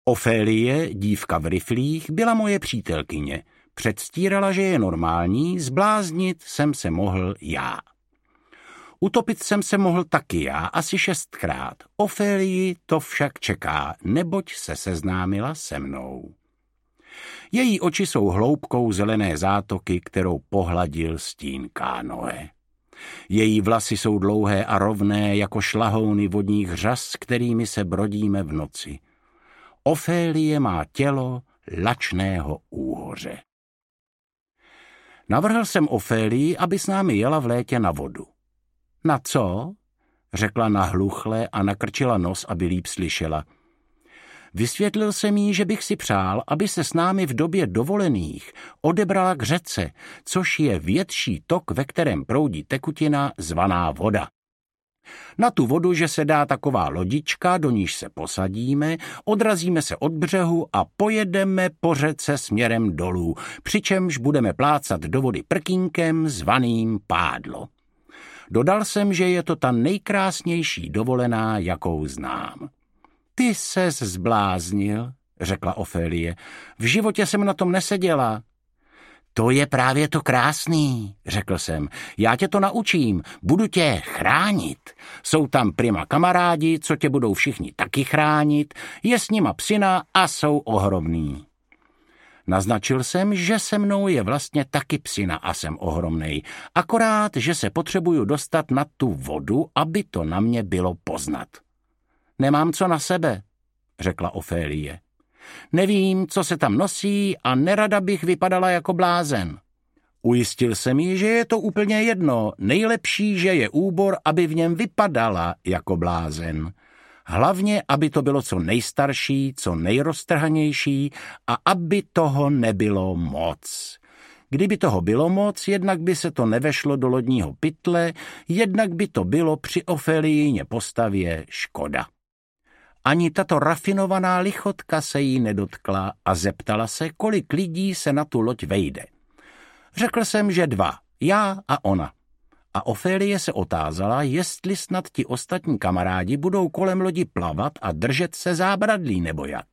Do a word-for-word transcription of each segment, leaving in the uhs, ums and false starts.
Ofélie, dívka v riflích, byla moje přítelkyně. Předstírala, že je normální, zbláznit jsem se mohl já. Utopit jsem se mohl taky já, asi šestkrát. Ofélii to však čeká, neboť se seznámila se mnou. Její oči jsou hloubkou zelené zátoky, kterou pohladil stín kánoe. Její vlasy jsou dlouhé a rovné jako šlahouny vodních řas, kterými se brodíme v noci. Ofélie má tělo lačného úhoře. Navrhl jsem Ofélii, aby s námi jela v létě na vodu. Na co? Řekla nahluchle a nakrčila nos, aby líp slyšela. Vysvětlil jsem jí, že bych si přál, aby se s námi v době dovolených odebrala k řece, což je větší tok, ve kterém proudí tekutina zvaná voda. Na tu vodu, že se dá taková lodička, do níž se posadíme, odrazíme se od břehu a pojedeme po řece směrem dolů, přičemž budeme plácat do vody prkínkem zvaným pádlo. Dodal jsem, že je to ta nejkrásnější dovolená, jakou znám. Ty ses zbláznil, řekla Ofélie. V životě jsem na tom neseděla. To je právě to krásný, řekl jsem. Já tě to naučím, budu tě chránit. Jsou tam prima kamarádi, co tě budou všichni taky chránit, je s nima psina a jsou ohromný. Naznačil jsem, že se mnou je vlastně taky psina a jsem ohromnej, akorát, že se potřebuju dostat na tu vodu, aby to na mě bylo poznat. Nemám co na sebe, řekla Ofélie. Nevím, co se tam nosí a nerada bych vypadala jako blázen. Ujistil jsem ji, že je to úplně jedno, nejlepší, že je úbor, aby v něm vypadala jako blázen. Hlavně, aby to bylo co nejstarší, co nejroztrhanější a aby toho nebylo moc. Kdyby toho bylo moc, jednak by se to nevešlo do lodního pytle, jednak by to bylo při Ofélíně postavě škoda. Ani tato rafinovaná lichotka se jí nedotkla a zeptala se, kolik lidí se na tu loď vejde. Řekl jsem, že dva, já a ona. A Ofélie se otázala, jestli snad ti ostatní kamarádi budou kolem lodi plavat a držet se zábradlí nebo jak.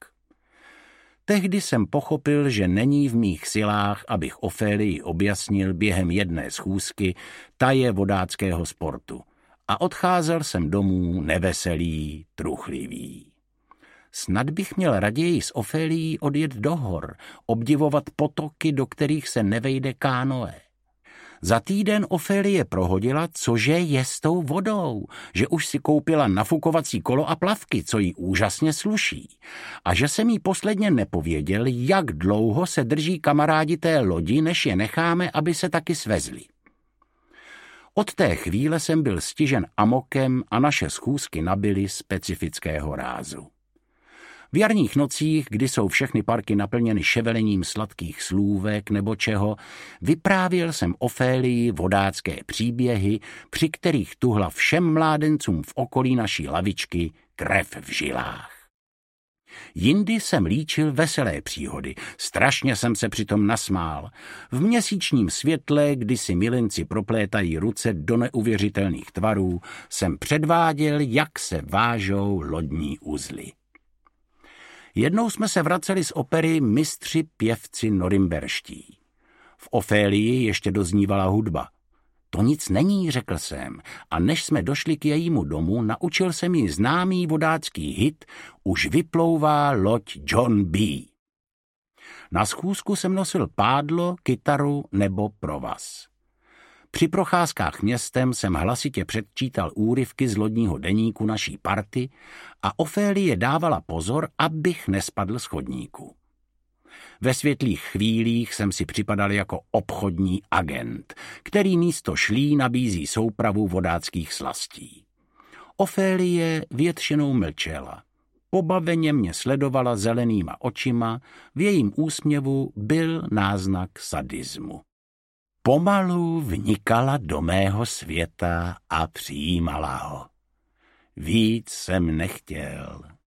Tehdy jsem pochopil, že není v mých silách, abych Ofélii objasnil během jedné schůzky taje vodáckého sportu. A odcházel jsem domů neveselý, truchlivý. Snad bych měl raději s Ofélií odjet do hor, obdivovat potoky, do kterých se nevejde kánoe. Za týden Ofélie prohodila, cože je s tou vodou, že už si koupila nafukovací kolo a plavky, co jí úžasně sluší, a že jsem jí posledně nepověděl, jak dlouho se drží kamarádi té lodi, než je necháme, aby se taky svezli. Od té chvíle jsem byl stižen amokem a naše schůzky nabyly specifického rázu. V jarních nocích, kdy jsou všechny parky naplněny ševelením sladkých slůvek nebo čeho, vyprávěl jsem Ofélii vodácké příběhy, při kterých tuhla všem mládencům v okolí naší lavičky krev v žilách. Jindy jsem líčil veselé příhody, strašně jsem se přitom nasmál. V měsíčním světle, kdy si milenci proplétají ruce do neuvěřitelných tvarů, jsem předváděl, jak se vážou lodní uzly. Jednou jsme se vraceli z opery Mistři pěvci norimberští. V Ofélii ještě doznívala hudba. To nic není, řekl jsem, a než jsme došli k jejímu domu, naučil jsem ji známý vodácký hit Už vyplouvá loď John B. Na schůzku jsem nosil pádlo, kytaru nebo provaz. Při procházkách městem jsem hlasitě předčítal úryvky z lodního deníku naší party a Ofélie dávala pozor, abych nespadl z chodníku. Ve světlých chvílích jsem si připadal jako obchodní agent, který místo šlí nabízí soupravu vodáckých slastí. Ofélie většinou mlčela. Pobaveně mě sledovala zelenýma očima, v jejím úsměvu byl náznak sadismu. Pomalu vnikala do mého světa a přijímala ho. Víc jsem nechtěl.